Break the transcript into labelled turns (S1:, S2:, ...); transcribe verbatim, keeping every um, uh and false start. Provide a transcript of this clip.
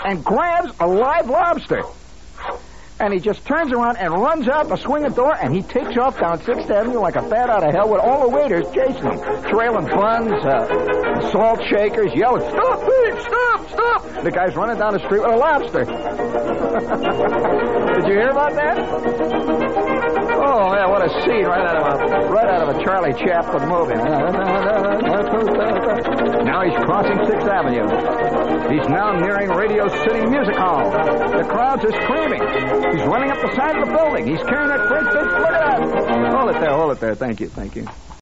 S1: and grabs a live lobster. And he just turns around and runs out the swinging door, and he takes off down sixth Avenue like a bat out of hell with all the waiters chasing him, trailing buns, uh, salt shakers, yelling, "Stop, please, stop, stop!" The guy's running down the street with a lobster. Did you hear about that? Oh, man, what a scene right out of a, right out of a Charlie Chaplin movie. Now he's crossing sixth Avenue. He's now nearing Radio City Music Hall. The crowds are screaming. He's running up the side of the building. He's carrying that great big... Look at that. Hold it there, hold it there. Thank you, thank you.